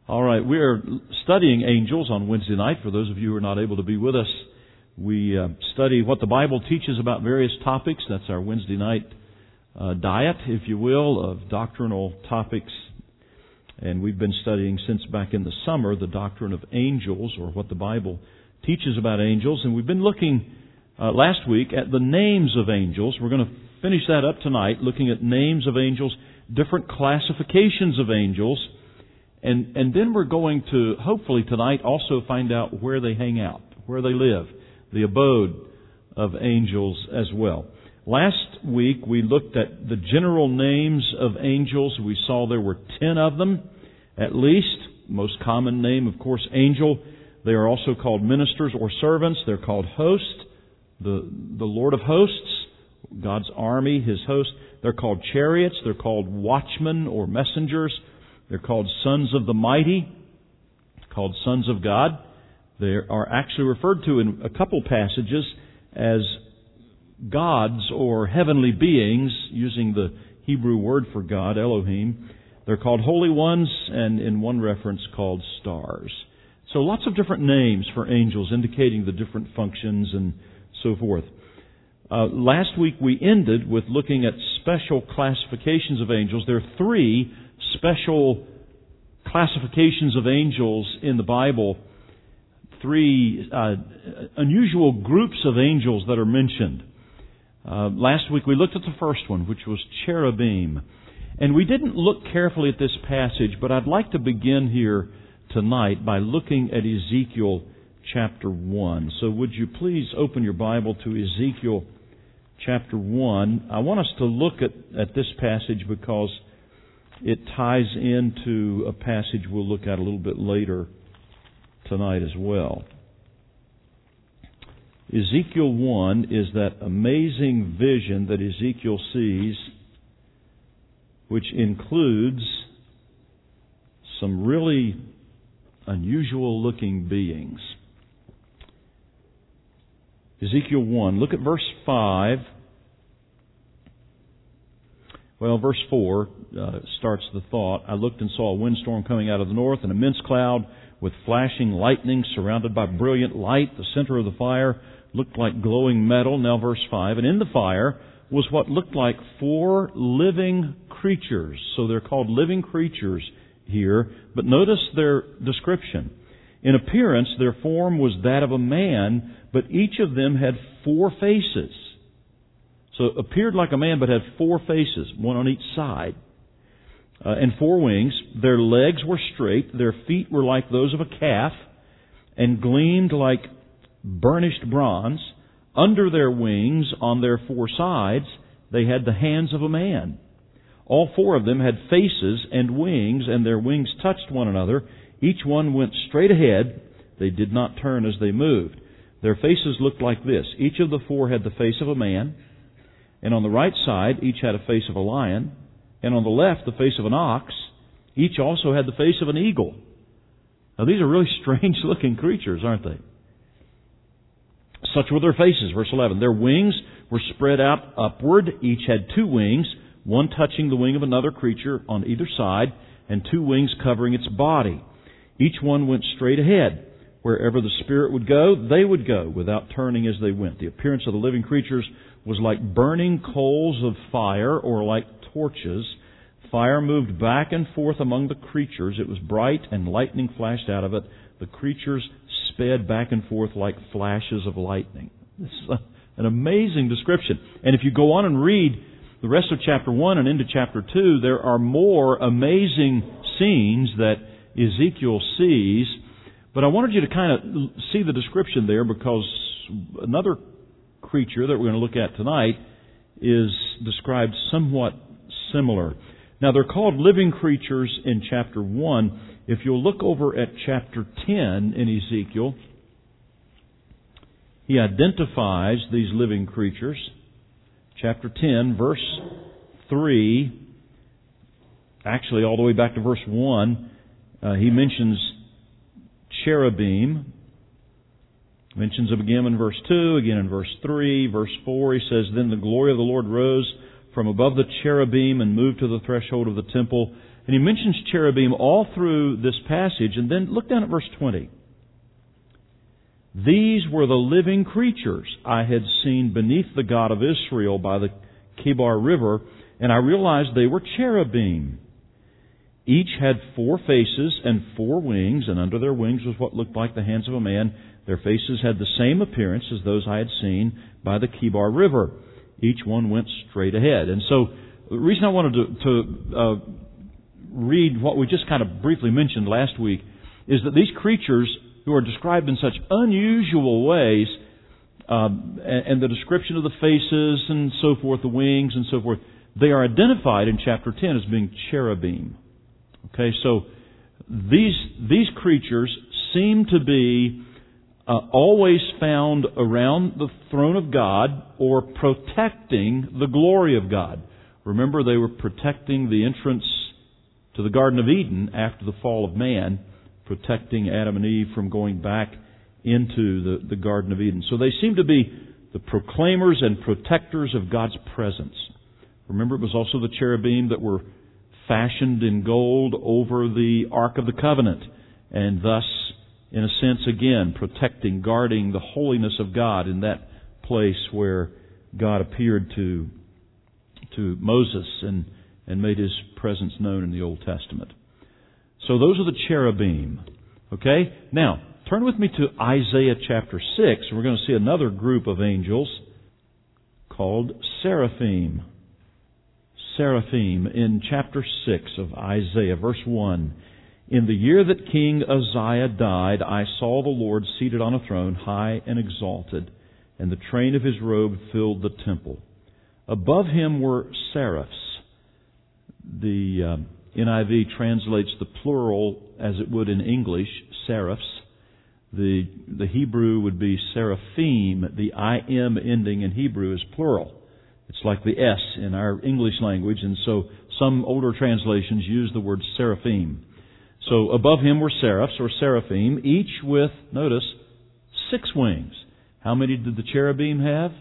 All right, we are studying angels on Wednesday night. For those of you who are not able to be with us, we study what the Bible teaches about various topics. That's our Wednesday night diet, if you will, of doctrinal topics. And we've been studying since back in the summer the doctrine of angels, or what the Bible teaches about angels. And we've been looking last week at the names of angels. We're going to finish that up tonight, looking at names of angels, different classifications of angels. And then we're going to, hopefully tonight, also find out where they hang out, where they live, the abode of angels as well. Last week we looked at the general names of angels. We saw there were 10 of them, at least. Most common name, of course, angel. They are also called ministers or servants. They're called host, the Lord of hosts, God's army, His host. They're called chariots. They're called watchmen or messengers. They're called sons of the mighty, called sons of God. They are actually referred to in a couple passages as gods or heavenly beings, using the Hebrew word for God, Elohim. They're called holy ones, and in one reference called stars. So lots of different names for angels, indicating the different functions and so forth. Last week we ended with looking at special classifications of angels. There are 3 special classifications of angels in the Bible. 3 unusual groups of angels that are mentioned. Last week we looked at the first one, which was cherubim. And we didn't look carefully at this passage, but I'd like to begin here tonight by looking at Ezekiel chapter 1. So would you please open your Bible to Ezekiel chapter 1. I want us to look at this passage because it ties into a passage we'll look at a little bit later tonight as well. Ezekiel 1 is that amazing vision that Ezekiel sees, which includes some really unusual looking beings. Ezekiel 1, look at verse 5. Well, verse 4 starts the thought. I looked and saw a windstorm coming out of the north, an immense cloud with flashing lightning surrounded by brilliant light. The center of the fire looked like glowing metal. Now verse 5. And in the fire was what looked like 4 living creatures. So they're called living creatures here. But notice their description. In appearance, their form was that of a man, but each of them had 4 faces. So it appeared like a man, but had 4 faces, one on each side, and 4 wings. Their legs were straight. Their feet were like those of a calf, and gleamed like burnished bronze. Under their wings, on their 4 sides, they had the hands of a man. All 4 of them had faces and wings, and their wings touched one another. Each one went straight ahead. They did not turn as they moved. Their faces looked like this. Each of the 4 had the face of a man. And on the right side, each had a face of a lion. And on the left, the face of an ox. Each also had the face of an eagle. Now, these are really strange-looking creatures, aren't they? Such were their faces, verse 11. Their wings were spread out upward. Each had 2 wings, one touching the wing of another creature on either side, and 2 wings covering its body. Each one went straight ahead. Wherever the Spirit would go, they would go, without turning as they went. The appearance of the living creatures was like burning coals of fire, or like torches. Fire moved back and forth among the creatures. It was bright, and lightning flashed out of it. The creatures sped back and forth like flashes of lightning. This is an amazing description. And if you go on and read the rest of chapter 1 and into chapter 2, there are more amazing scenes that Ezekiel sees. But I wanted you to kind of see the description there, because another creature that we're going to look at tonight is described somewhat similar. Now, they're called living creatures in chapter 1. If you'll look over at chapter 10 in Ezekiel, he identifies these living creatures. Chapter 10, verse 3, actually all the way back to verse 1, he mentions cherubim. Mentions them again in verse 2, again in verse 3, verse 4. He says, Then the glory of the Lord rose from above the cherubim and moved to the threshold of the temple. And he mentions cherubim all through this passage. And then look down at verse 20. These were the living creatures I had seen beneath the God of Israel by the Kibar River, and I realized they were cherubim. Each had 4 faces and 4 wings, and under their wings was what looked like the hands of a man. Their faces had the same appearance as those I had seen by the Kibar River. Each one went straight ahead. And so the reason I wanted to read what we just kind of briefly mentioned last week is that these creatures who are described in such unusual ways, and the description of the faces and so forth, the wings and so forth, they are identified in chapter 10 as being cherubim. Okay, so these creatures seem to be always found around the throne of God or protecting the glory of God. Remember, they were protecting the entrance to the Garden of Eden after the fall of man, protecting Adam and Eve from going back into the Garden of Eden. So they seem to be the proclaimers and protectors of God's presence. Remember, it was also the cherubim that were fashioned in gold over the Ark of the Covenant, and thus, in a sense, again, protecting, guarding the holiness of God in that place where God appeared to Moses and made His presence known in the Old Testament. So those are the cherubim. Okay? Now, turn with me to Isaiah chapter 6. We're going to see another group of angels called seraphim. Seraphim in chapter 6 of Isaiah, verse 1. In the year that King Uzziah died, I saw the Lord seated on a throne, high and exalted, and the train of His robe filled the temple. Above Him were seraphs. The NIV translates the plural as it would in English, seraphs. The Hebrew would be seraphim. The I-M ending in Hebrew is plural. It's like the S in our English language, and so some older translations use the word seraphim. So above Him were seraphs, or seraphim, each with, notice, 6 wings. How many did the cherubim have?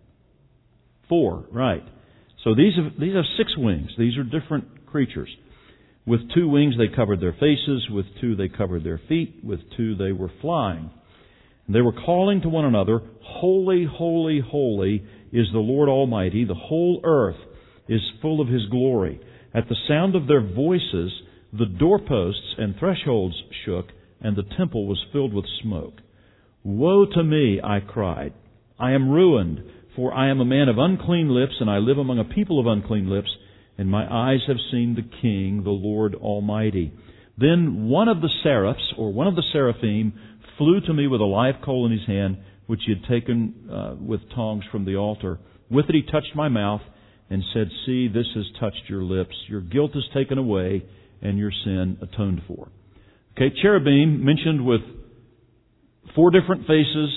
4, right. So these have 6 wings. These are different creatures. With 2 wings they covered their faces, with 2 they covered their feet, with 2 they were flying. And they were calling to one another, Holy, holy, holy is the Lord Almighty. The whole earth is full of His glory. At the sound of their voices, the doorposts and thresholds shook, and the temple was filled with smoke. Woe to me, I cried. I am ruined, for I am a man of unclean lips, and I live among a people of unclean lips, and my eyes have seen the King, the Lord Almighty. Then one of the seraphs, or one of the seraphim, flew to me with a live coal in his hand, which he had taken with tongs from the altar. With it he touched my mouth and said, See, this has touched your lips. Your guilt is taken away and your sin atoned for. Okay, cherubim mentioned with 4 different faces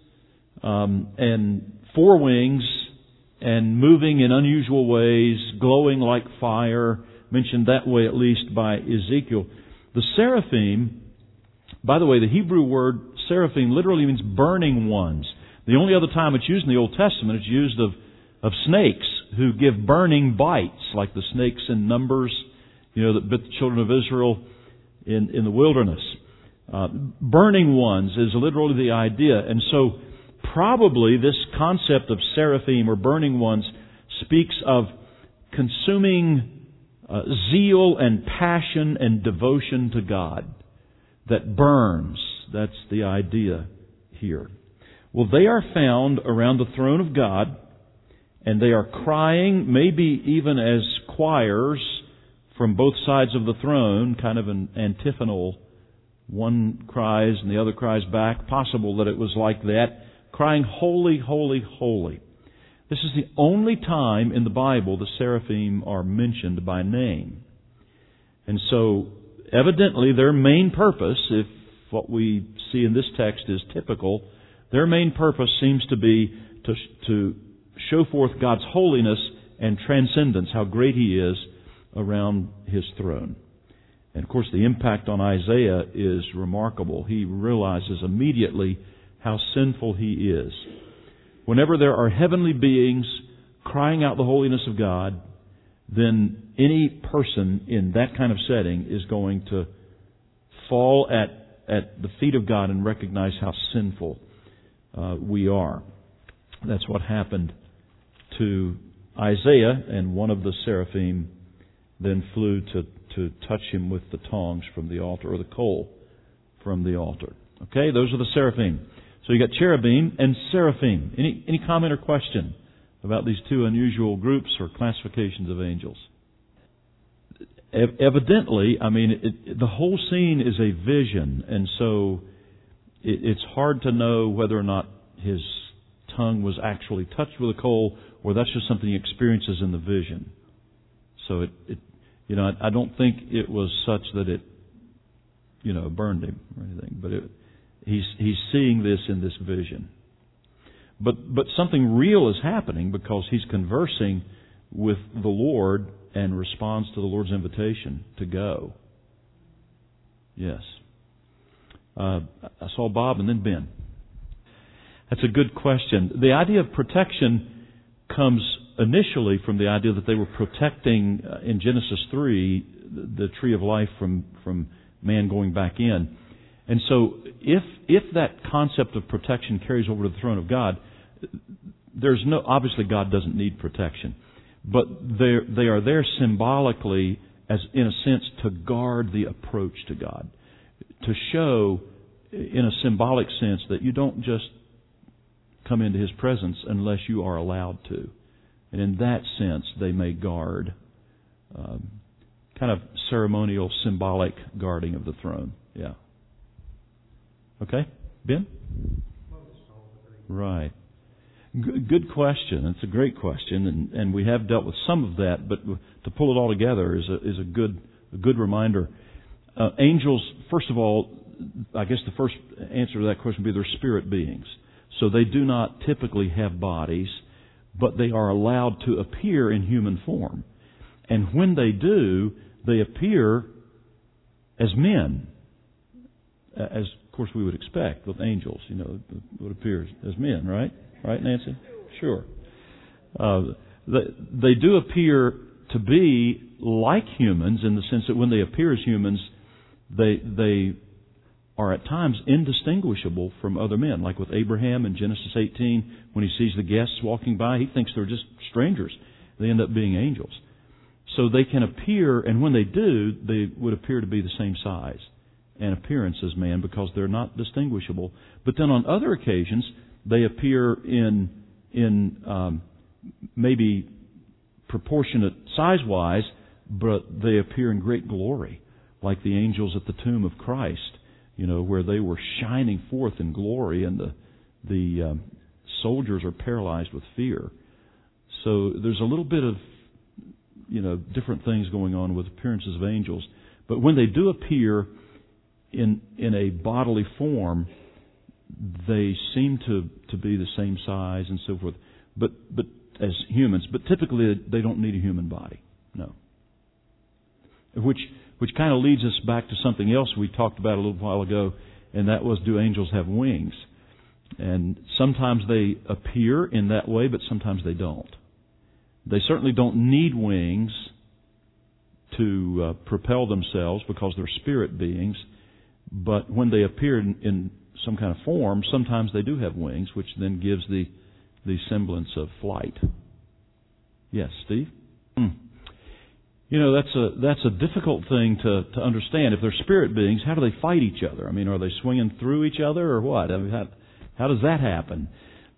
and 4 wings and moving in unusual ways, glowing like fire, mentioned that way at least by Ezekiel. The seraphim, by the way, the Hebrew word seraphim literally means burning ones. The only other time it's used in the Old Testament, it's used of snakes who give burning bites, like the snakes in Numbers, that bit the children of Israel in the wilderness. Burning ones is literally the idea. And so probably this concept of seraphim or burning ones speaks of consuming zeal and passion and devotion to God that burns. That's the idea here. Well, they are found around the throne of God, and they are crying, maybe even as choirs from both sides of the throne, kind of an antiphonal. One cries and the other cries back. Possible that it was like that, crying, Holy, holy, holy. This is the only time in the Bible the seraphim are mentioned by name. And so, evidently, their main purpose, if what we see in this text is typical, their main purpose seems to be to show forth God's holiness and transcendence, how great He is around His throne. And of course, the impact on Isaiah is remarkable. He realizes immediately how sinful he is. Whenever there are heavenly beings crying out the holiness of God, then any person in that kind of setting is going to fall at the feet of God and recognize how sinful we are. That's what happened to Isaiah, and one of the seraphim then flew to touch him with the tongs from the altar, or the coal from the altar. Okay, those are the seraphim. So you got cherubim and seraphim. Any comment or question about these two unusual groups or classifications of angels? Evidently, the whole scene is a vision, and so it's hard to know whether or not his tongue was actually touched with a coal, or that's just something he experiences in the vision. So I don't think it was such that it, burned him or anything, but he's seeing this in this vision. But something real is happening because he's conversing with the Lord and responds to the Lord's invitation to go. Yes. I saw Bob and then Ben. That's a good question. The idea of protection comes initially from the idea that they were protecting, in Genesis 3, the tree of life from man going back in. And so if that concept of protection carries over to the throne of God, obviously God doesn't need protection. But they are there symbolically, as in a sense, to guard the approach to God. To show, in a symbolic sense, that you don't just come into His presence unless you are allowed to. And in that sense, they may guard, kind of ceremonial, symbolic guarding of the throne. Yeah. Okay? Ben? Right. Good question. It's a great question, and we have dealt with some of that, but to pull it all together is a good reminder. Angels, first of all, I guess the first answer to that question would be they're spirit beings. So they do not typically have bodies, but they are allowed to appear in human form. And when they do, they appear as men, as of course we would expect with angels, would appear as men, right? Right, Nancy? Sure. They do appear to be like humans in the sense that when they appear as humans, they are at times indistinguishable from other men. Like with Abraham in Genesis 18, when he sees the guests walking by, he thinks they're just strangers. They end up being angels. So they can appear, and when they do, they would appear to be the same size and appearance as man because they're not distinguishable. But then on other occasions, they appear in maybe proportionate size-wise, but they appear in great glory, like the angels at the tomb of Christ, where they were shining forth in glory, and the soldiers are paralyzed with fear. So there's a little bit of different things going on with appearances of angels. But when they do appear in a bodily form, they seem to be the same size and so forth, but as humans. But typically, they don't need a human body. No. Which kind of leads us back to something else we talked about a little while ago, and that was, do angels have wings? And sometimes they appear in that way, but sometimes they don't. They certainly don't need wings to propel themselves because they're spirit beings, but when they appear in some kind of form, sometimes they do have wings, which then gives the semblance of flight. Yes, Steve? That's a difficult thing to understand. If they're spirit beings, how do they fight each other? Are they swinging through each other or what? How does that happen?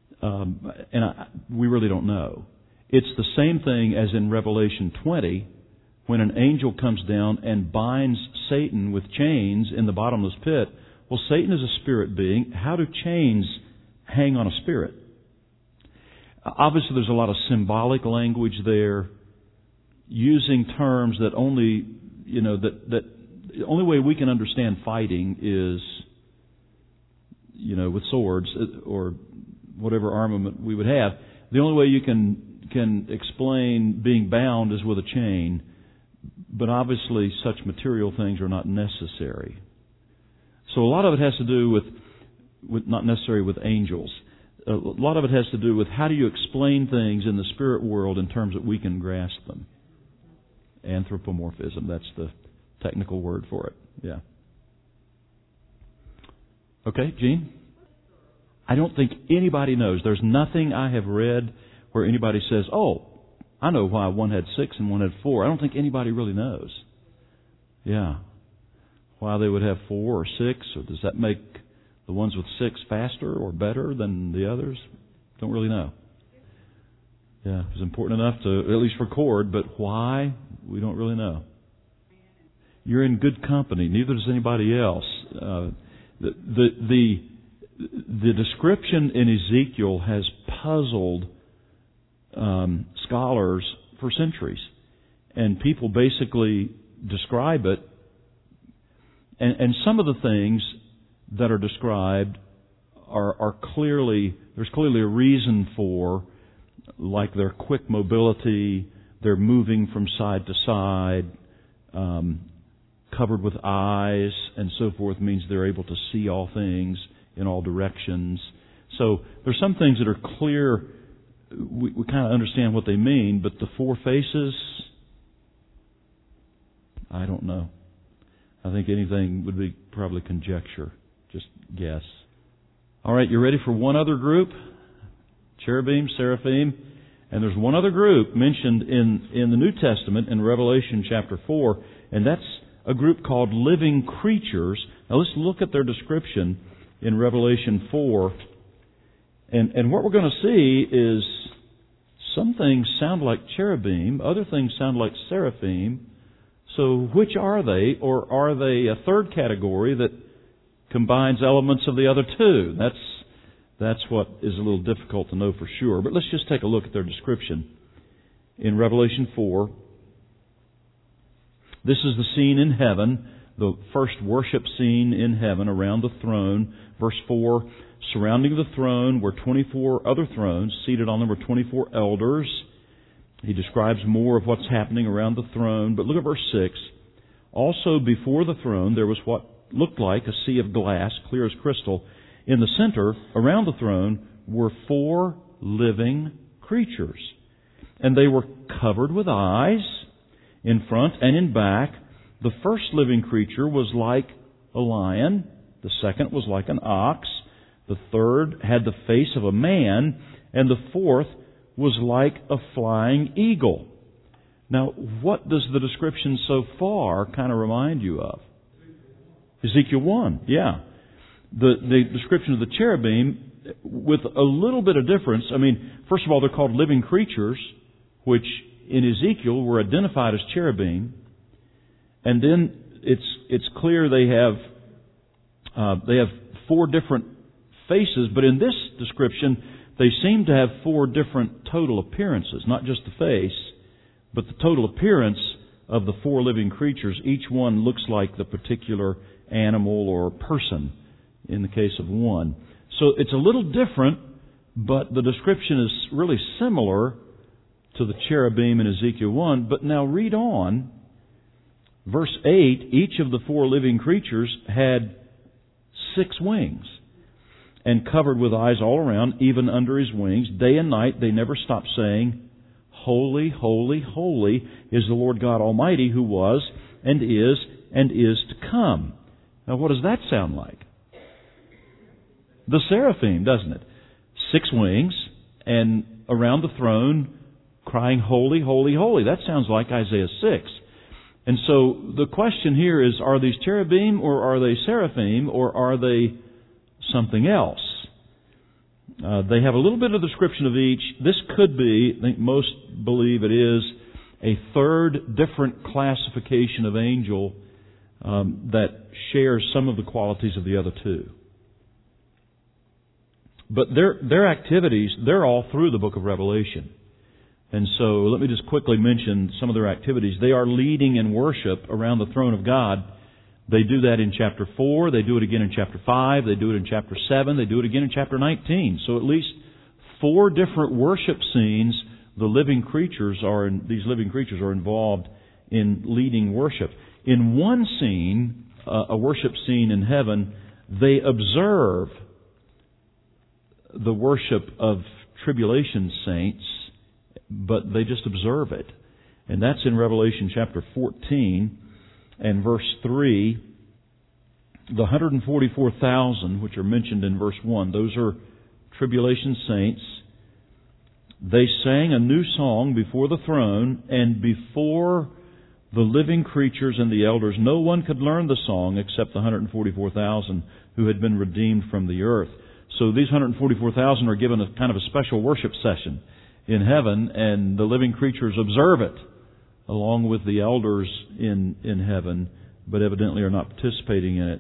We really don't know. It's the same thing as in Revelation 20, when an angel comes down and binds Satan with chains in the bottomless pit. Well, Satan is a spirit being. How do chains hang on a spirit? Obviously, there's a lot of symbolic language there, using terms that only, that the only way we can understand fighting is, with swords or whatever armament we would have. The only way you can explain being bound is with a chain, but obviously such material things are not necessary. So a lot of it has to do with not necessarily with angels. A lot of it has to do with how do you explain things in the spirit world in terms that we can grasp them. Anthropomorphism. That's the technical word for it. Yeah. Okay, Gene? I don't think anybody knows. There's nothing I have read where anybody says, oh, I know why one had 6 and one had 4. I don't think anybody really knows. Yeah. Why they would have 4 or 6, or does that make the ones with 6 faster or better than the others? Don't really know. Yeah, it was important enough to at least record, but why? We don't really know. You're in good company. Neither does anybody else. The description in Ezekiel has puzzled scholars for centuries, and people basically describe it. And some of the things that are described are clearly, there's clearly a reason for, like their quick mobility, their moving from side to side, covered with eyes and so forth, means they're able to see all things in all directions. So there's some things that are clear, we kind of understand what they mean, but the 4 faces, I don't know. I think anything would be probably conjecture, just guess. All right, you ready for one other group? Cherubim, seraphim. And there's one other group mentioned in the New Testament in Revelation chapter 4, and that's a group called living creatures. Now let's look at their description in Revelation 4. And what we're going to see is some things sound like cherubim, other things sound like seraphim. So which are they? Or are they a third category that combines elements of the other two? That's what is a little difficult to know for sure. But let's just take a look at their description. In Revelation 4, this is the scene in heaven, the first worship scene in heaven around the throne. Verse 4, surrounding the throne were 24 other thrones. Seated on them were 24 elders. He describes more of what's happening around the throne. But look at verse 6. Also before the throne there was what looked like a sea of glass, clear as crystal. In the center, around the throne, were 4 living creatures. And they were covered with eyes in front and in back. The first living creature was like a lion. The second was like an ox. The third had the face of a man. And the fourth was like a flying eagle. Now, what does the description so far kind of remind you of? Ezekiel 1, yeah. The description of the cherubim with a little bit of difference. I mean, first of all, they're called living creatures, which in Ezekiel were identified as cherubim. And then it's clear they have 4 different faces, but in this description they seem to have 4 different total appearances, not just the face, but the total appearance of the 4 living creatures. Each one looks like the particular animal or person in the case of one. So it's a little different, but the description is really similar to the cherubim in Ezekiel 1. But now read on. Verse 8, each of the 4 living creatures had 6 wings, and covered with eyes all around, even under his wings. Day and night they never stopped saying, Holy, holy, holy is the Lord God Almighty, who was and is to come. Now what does that sound like? The seraphim, doesn't it? 6 wings, and around the throne crying, Holy, holy, holy. That sounds like Isaiah 6. And so the question here is, are these cherubim, or are they seraphim, or are they something else? They have a little bit of description of each. This could be, I think most believe it is, a third different classification of angel that shares some of the qualities of the other 2. But their activities, they're all through the book of Revelation. And so let me just quickly mention some of their activities. They are leading in worship around the throne of God. They do that in chapter 4. They do it again in chapter 5. They do it in chapter 7. They do it again in chapter 19. So at least 4 different worship scenes, these living creatures are involved in leading worship. In one scene, a worship scene in heaven, they observe the worship of tribulation saints, but they just observe it. And that's in Revelation chapter 14 and verse 3. The 144,000, which are mentioned in verse 1, those are tribulation saints. They sang a new song before the throne and before the living creatures and the elders. No one could learn the song except the 144,000 who had been redeemed from the earth. So these 144,000 are given a kind of a special worship session in heaven, and the living creatures observe it along with the elders in heaven, but evidently are not participating in it.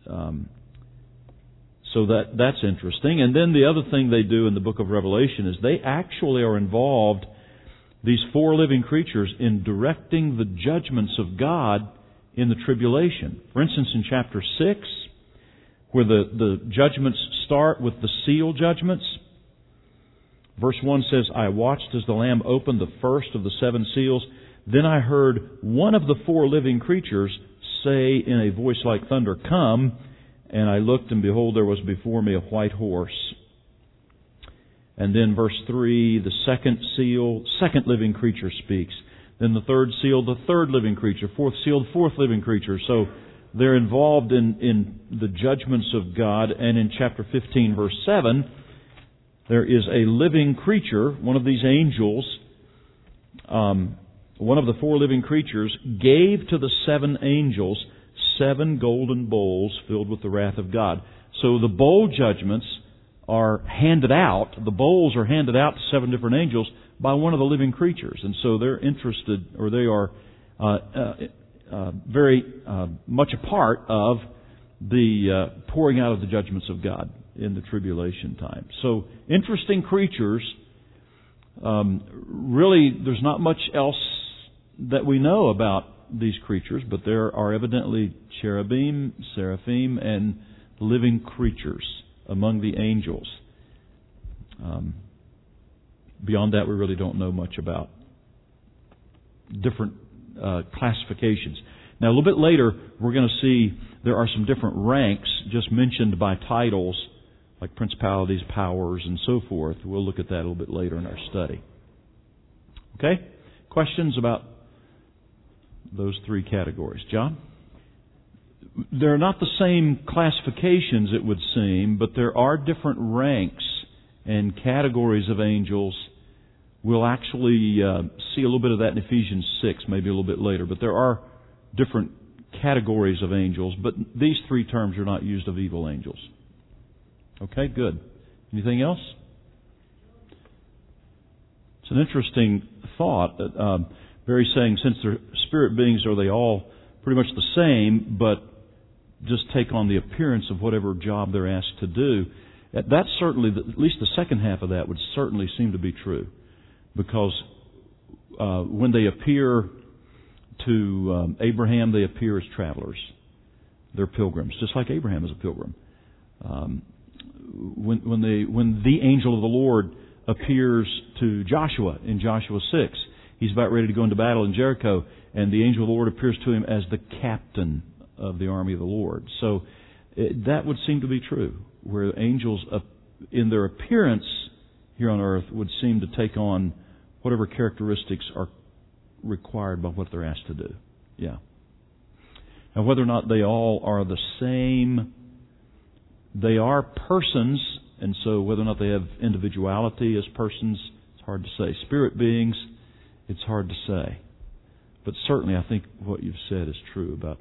So that's interesting. And then the other thing they do in the book of Revelation is they actually are involved, these four living creatures, in directing the judgments of God in the tribulation. For instance, in chapter 6, where the judgments start with the seal judgments, verse 1 says, I watched as the Lamb opened the first of the seven seals. Then I heard one of the four living creatures say in a voice like thunder, Come! And I looked, and behold, there was before me a white horse. And then verse 3, the second seal, second living creature speaks. Then the third seal, the third living creature. Fourth seal, the fourth living creature. So they're involved in the judgments of God. And in chapter 15, verse 7, there is a living creature, one of these angels, one of the four living creatures, gave to the seven angels 7 golden bowls filled with the wrath of God. So the bowl judgments are handed out, the bowls are handed out to 7 different angels by one of the living creatures. And so they're interested, or they are very much a part of the pouring out of the judgments of God in the tribulation time. So interesting creatures. Really, there's not much else that we know about these creatures, but there are evidently cherubim, seraphim, and living creatures among the angels. Beyond that, we really don't know much about different classifications. Now, a little bit later, we're going to see there are some different ranks just mentioned by titles, like principalities, powers, and so forth. We'll look at that a little bit later in our study. Okay? Questions about those three categories? John? They're not the same classifications, it would seem, but there are different ranks and categories of angels. We'll actually see a little bit of that in Ephesians 6, maybe a little bit later. But there are different categories of angels, but these three terms are not used of evil angels. Okay, good. Anything else? It's an interesting thought that Barry's saying, since they're spirit beings, are they all pretty much the same, but just take on the appearance of whatever job they're asked to do? That's certainly, at least the second half of that would certainly seem to be true. Because when they appear to Abraham, they appear as travelers. They're pilgrims, just like Abraham is a pilgrim. When the angel of the Lord appears to Joshua in Joshua 6, he's about ready to go into battle in Jericho, and the angel of the Lord appears to him as the captain of the army of the Lord. So that would seem to be true, where angels in their appearance here on earth would seem to take on whatever characteristics are required by what they're asked to do. Yeah. Now, whether or not they all are the same, they are persons, and so whether or not they have individuality as persons, it's hard to say. Spirit beings, it's hard to say. But certainly I think what you've said is true about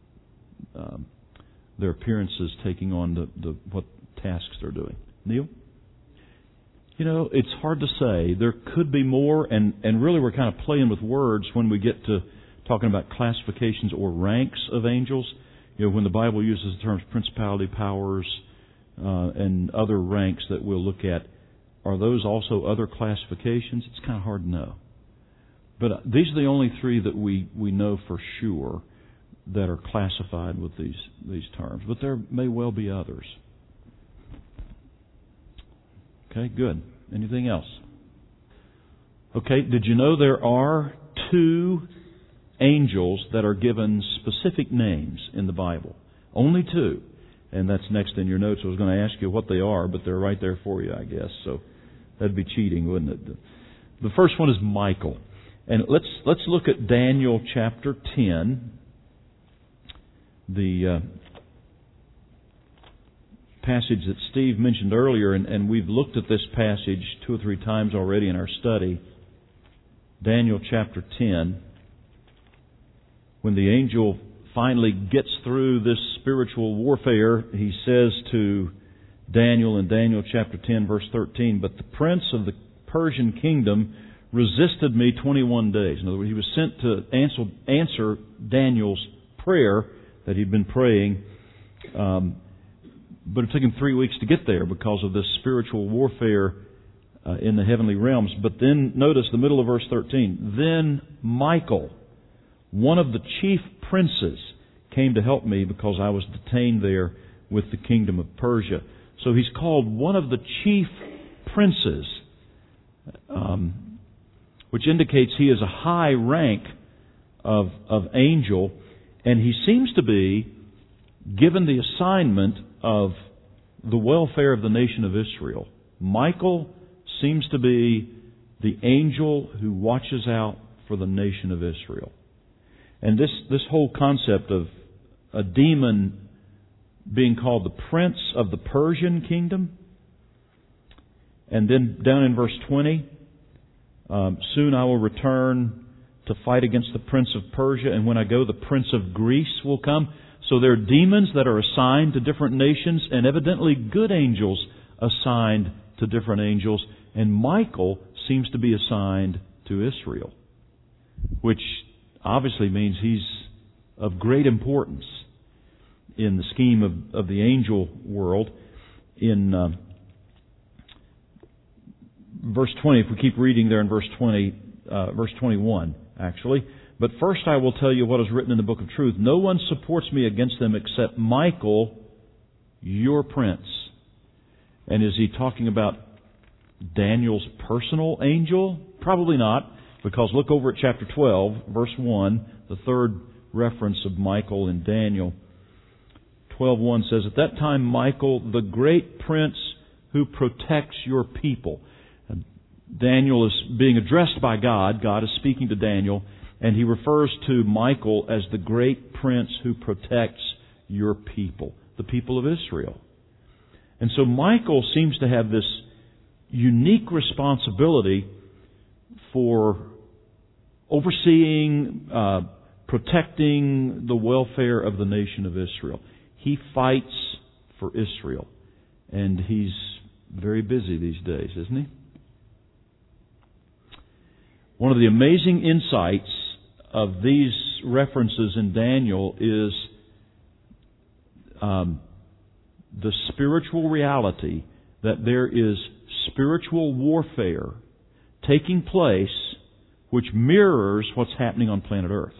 their appearances taking on what tasks they're doing. Neil? You know, it's hard to say. There could be more, and really we're kind of playing with words when we get to talking about classifications or ranks of angels. You know, when the Bible uses the terms principality, powers, and other ranks that we'll look at, are those also other classifications? It's kind of hard to know. But these are the only three that we know for sure that are classified with these terms. But there may well be others. Okay, good. Anything else? Okay, did you know there are 2 angels that are given specific names in the Bible? Only 2. And that's next in your notes. I was going to ask you what they are, but they're right there for you, I guess. So that'd be cheating, wouldn't it? The first one is Michael. And let's look at Daniel chapter 10, the passage that Steve mentioned earlier, and we've looked at this passage 2 or 3 times already in our study. Daniel chapter 10, when the angel finally gets through this spiritual warfare, he says to Daniel in Daniel chapter 10, verse 13, "But the prince of the Persian kingdom resisted me 21 days." In other words, he was sent to answer Daniel's prayer that he'd been praying, but it took him 3 weeks to get there because of this spiritual warfare in the heavenly realms. But then notice the middle of verse 13. "Then Michael, one of the chief princes, came to help me because I was detained there with the kingdom of Persia." So he's called one of the chief princes, which indicates he is a high rank of angel, and he seems to be given the assignment of the welfare of the nation of Israel. Michael seems to be the angel who watches out for the nation of Israel. And this whole concept of a demon being called the prince of the Persian kingdom, and then down in verse 20, "Soon I will return to fight against the prince of Persia, and when I go, the prince of Greece will come." So there are demons that are assigned to different nations, and evidently good angels assigned to different angels. And Michael seems to be assigned to Israel, which obviously means he's of great importance in the scheme of the angel world. In verse 20, if we keep reading there in verse 21, actually. "But first I will tell you what is written in the book of truth. No one supports me against them except Michael, your prince." And is he talking about Daniel's personal angel? Probably not, because look over at chapter 12, verse 1, the third reference of Michael in Daniel. 12:1 says, "At that time Michael, the great prince who protects your people." And Daniel is being addressed by God. God is speaking to Daniel, and he refers to Michael as the great prince who protects your people, the people of Israel. And so Michael seems to have this unique responsibility for overseeing, protecting the welfare of the nation of Israel. He fights for Israel, and he's very busy these days, isn't he? One of the amazing insights of these references in Daniel is the spiritual reality that there is spiritual warfare taking place which mirrors what's happening on planet Earth.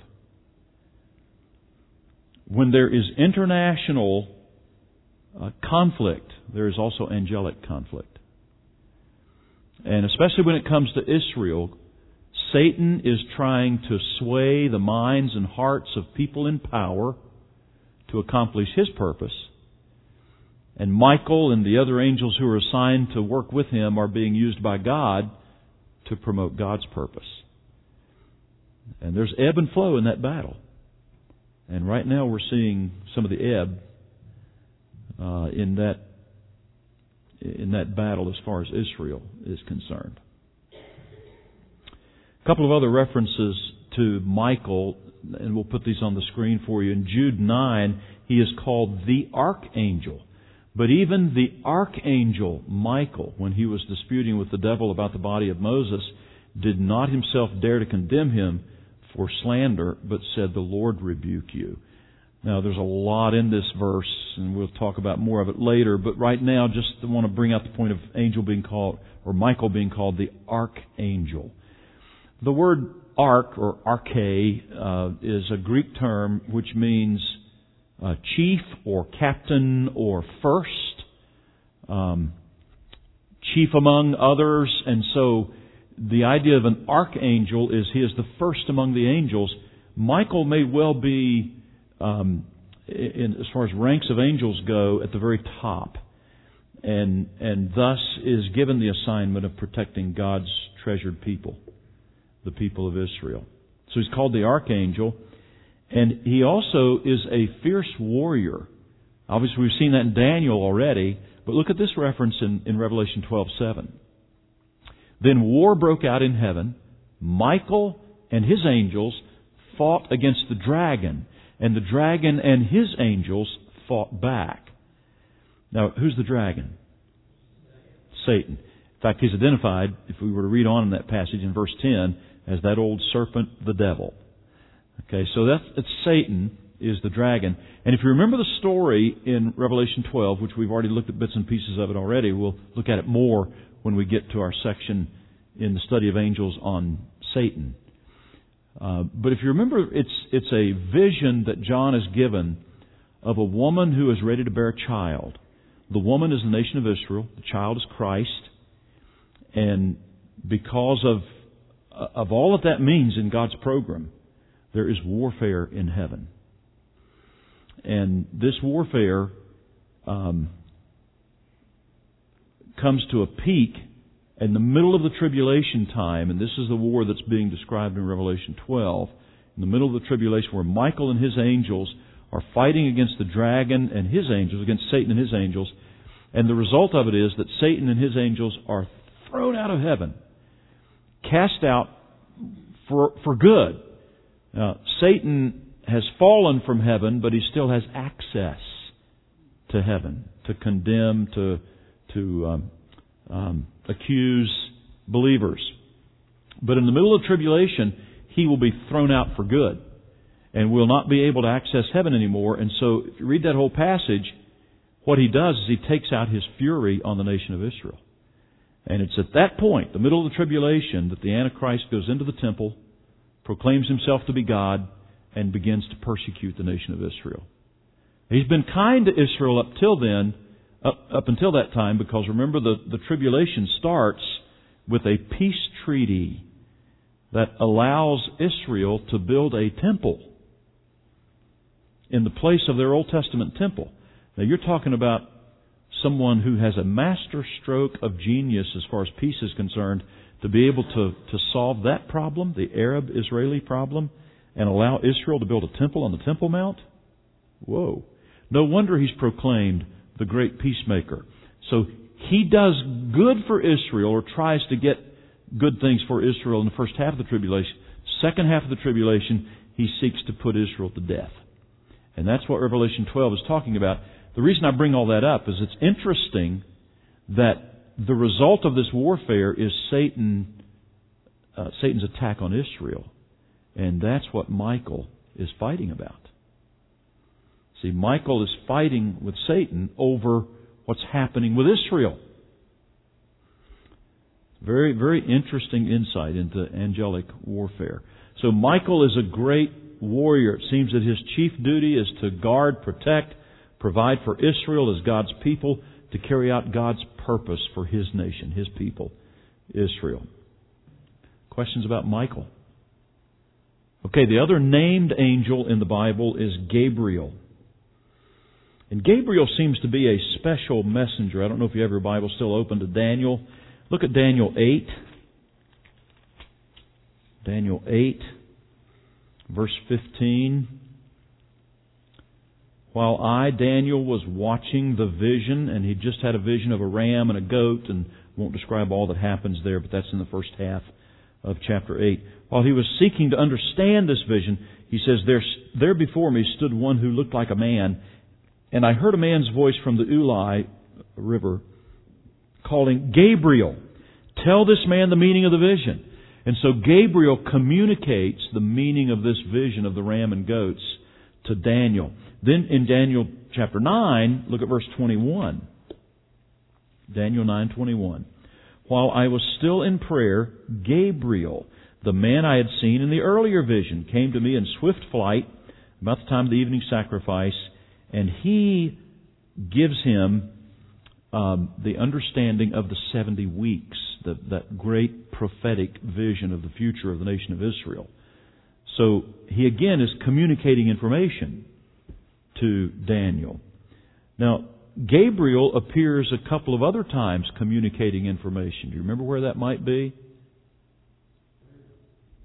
When there is international conflict, there is also angelic conflict. And especially when it comes to Israel, Satan is trying to sway the minds and hearts of people in power to accomplish his purpose. And Michael and the other angels who are assigned to work with him are being used by God to promote God's purpose. And there's ebb and flow in that battle. And right now we're seeing some of the ebb in that battle as far as Israel is concerned. A couple of other references to Michael, and we'll put these on the screen for you. In Jude 9, he is called the Archangel. But even the Archangel Michael, when he was disputing with the devil about the body of Moses, did not himself dare to condemn him for slander, but said, "The Lord rebuke you." Now, there's a lot in this verse, and we'll talk about more of it later, but right now, just want to bring out the point of angel being called, or Michael being called the Archangel. The word arch, or arche, is a Greek term which means chief, or captain, or first, chief among others, and so the idea of an archangel is he is the first among the angels. Michael may well be, as far as ranks of angels go, at the very top, and thus is given the assignment of protecting God's treasured people. the people of Israel. So he's called the archangel. And he also is a fierce warrior. Obviously, we've seen that in Daniel already. But look at this reference in Revelation 12:7. Then war broke out in heaven. Michael and his angels fought against the dragon. And the dragon and his angels fought back. Now, who's the dragon? Satan. In fact, he's identified, if we were to read on in that passage in verse 10, as that old serpent, the devil. Okay, so that's Satan is the dragon. And if you remember the story in Revelation 12, which we've already looked at bits and pieces of it already, we'll look at it more when we get to our section in the study of angels on Satan. But if you remember, it's a vision that John is given of a woman who is ready to bear a child. The woman is the nation of Israel. The child is Christ. And because of all that means in God's program, there is warfare in heaven. And this warfare comes to a peak in the middle of the tribulation time, and this is the war that's being described in Revelation 12, in the middle of the tribulation where Michael and his angels are fighting against the dragon and his angels, against Satan and his angels, and the result of it is that Satan and his angels are thrown out of heaven, cast out for good. Satan has fallen from heaven, but he still has access to heaven to condemn, to accuse believers. But in the middle of tribulation, he will be thrown out for good and will not be able to access heaven anymore. And so, if you read that whole passage, what he does is he takes out his fury on the nation of Israel. And it's at that point, the middle of the tribulation, that the Antichrist goes into the temple, proclaims himself to be God, and begins to persecute the nation of Israel. He's been kind to Israel up until that time, because remember, the tribulation starts with a peace treaty that allows Israel to build a temple in the place of their Old Testament temple. Now, you're talking about someone who has a master stroke of genius as far as peace is concerned, to be able to solve that problem, the Arab-Israeli problem, and allow Israel to build a temple on the Temple Mount? Whoa. No wonder he's proclaimed the great peacemaker. So he does good for Israel, or tries to get good things for Israel in the first half of the tribulation. Second half of the tribulation, he seeks to put Israel to death. And that's what Revelation 12 is talking about. The reason I bring all that up is it's interesting that the result of this warfare is Satan's attack on Israel. And that's what Michael is fighting about. See, Michael is fighting with Satan over what's happening with Israel. Very, very interesting insight into angelic warfare. So Michael is a great warrior. It seems that his chief duty is to guard, protect, provide for Israel as God's people, to carry out God's purpose for His nation, His people, Israel. Questions about Michael? Okay, the other named angel in the Bible is Gabriel. And Gabriel seems to be a special messenger. I don't know if you have your Bible still open to Daniel. Look at Daniel 8. Daniel 8, verse 15. While I, Daniel, was watching the vision, and he just had a vision of a ram and a goat, and won't describe all that happens there, but that's in the first half of chapter 8. While he was seeking to understand this vision, he says, there before me stood one who looked like a man, and I heard a man's voice from the Ulai river calling, Gabriel, tell this man the meaning of the vision. And so Gabriel communicates the meaning of this vision of the ram and goats to Daniel. Then in Daniel chapter 9, look at verse 21. Daniel 9:21. While I was still in prayer, Gabriel, the man I had seen in the earlier vision, came to me in swift flight about the time of the evening sacrifice, and he gives him the understanding of the 70 weeks, that great prophetic vision of the future of the nation of Israel. So he again is communicating information to Daniel. Now, Gabriel appears a couple of other times communicating information. Do you remember where that might be?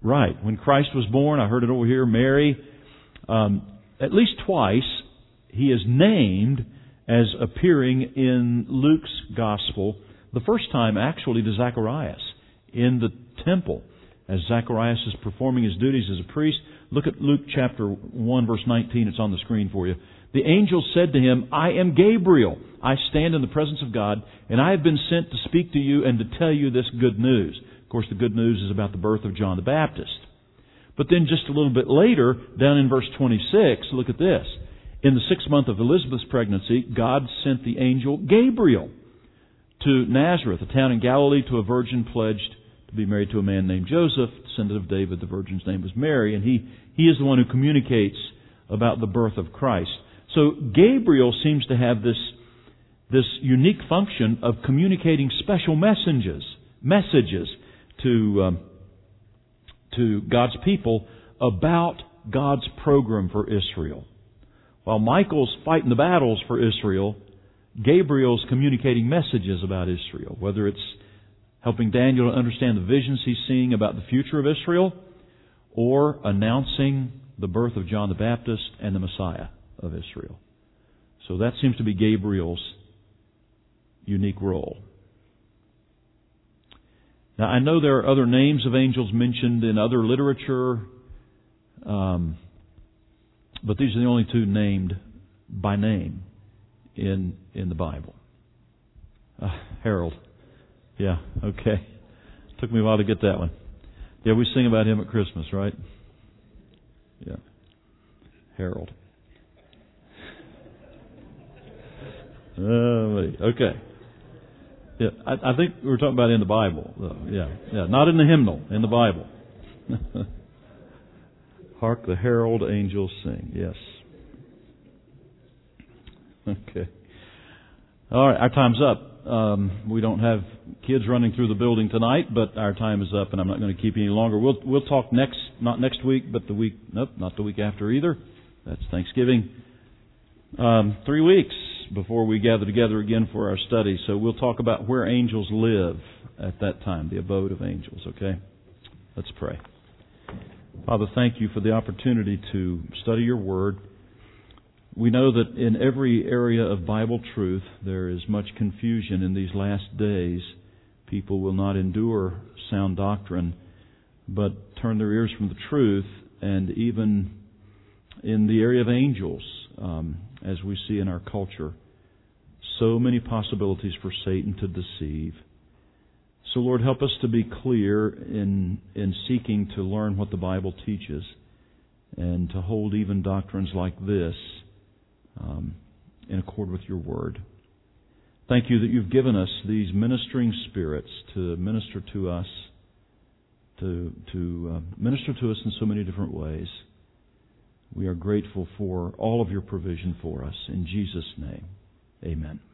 Right. When Christ was born, I heard it over here, Mary, at least twice, He is named as appearing in Luke's Gospel. The first time, actually, to Zacharias in the temple, as Zacharias is performing his duties as a priest. Look at Luke chapter 1, verse 19. It's on the screen for you. The angel said to him, I am Gabriel. I stand in the presence of God, and I have been sent to speak to you and to tell you this good news. Of course, the good news is about the birth of John the Baptist. But then just a little bit later, down in verse 26, look at this. In the 6th month of Elizabeth's pregnancy, God sent the angel Gabriel to Nazareth, a town in Galilee, to a virgin pledged to be married to a man named Joseph, descendant of David. The virgin's name was Mary, and he is the one who communicates about the birth of Christ. So Gabriel seems to have this unique function of communicating special messages to God's people about God's program for Israel. While Michael's fighting the battles for Israel, Gabriel's communicating messages about Israel, whether it's helping Daniel to understand the visions he's seeing about the future of Israel, or announcing the birth of John the Baptist and the Messiah of Israel. So that seems to be Gabriel's unique role. Now, I know there are other names of angels mentioned in other literature, but these are the only two named by name in the Bible. Harold. Yeah, okay. Took me a while to get that one. Yeah, we sing about him at Christmas, right? Yeah. Harold. Okay. Yeah, I think we were talking about in the Bible, though. Yeah, not in the hymnal, in the Bible. Hark the herald angels sing. Yes. Okay. All right, our time's up. We don't have kids running through the building tonight, but our time is up, and I'm not going to keep you any longer. We'll talk not next week, but not the week after either. That's Thanksgiving. 3 weeks before we gather together again for our study. So we'll talk about where angels live at that time, the abode of angels, okay? Let's pray. Father, thank you for the opportunity to study your Word. We know that in every area of Bible truth there is much confusion in these last days. People will not endure sound doctrine, but turn their ears from the truth, and even in the area of angels, as we see in our culture, so many possibilities for Satan to deceive. So, Lord, help us to be clear in seeking to learn what the Bible teaches and to hold even doctrines like this in accord with your Word. Thank you that you've given us these ministering spirits to minister to us, to minister to us in so many different ways. We are grateful for all of your provision for us. In Jesus' name, amen.